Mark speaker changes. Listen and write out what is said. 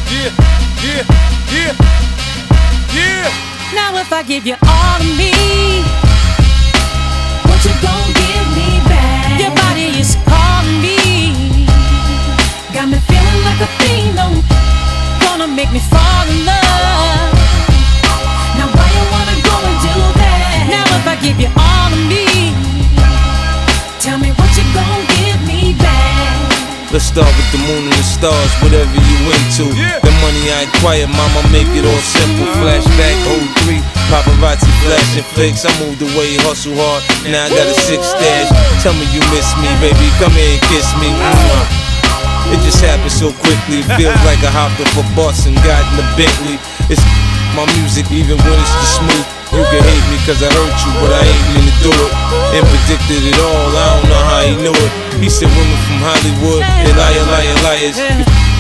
Speaker 1: Yeah, yeah, yeah, yeah.
Speaker 2: Now if I give you all of me, what you gon' give me back? Your body is calling me, got me feeling like a fiend, gonna make me fall in love. Now why you wanna go and do that? Now if I give you all of me, tell me what you gon' give me back.
Speaker 3: Let's start with the moon and the stars, whatever you into. The money I acquire, mama, make it all simple. Flashback, 03, paparazzi flashing flicks. I moved away, hustle hard, now I got a 6 stash. Tell me you miss me, baby, come here and kiss me. It just happened so quickly, it feels like I hopped off a bus and got in a Bentley. It's my music, even when it's the smooth. You can hate me cause I hurt you, but I ain't mean to do it. And predicted it all, I don't know how he knew it. He said women from Hollywood, they liar, liar, liars.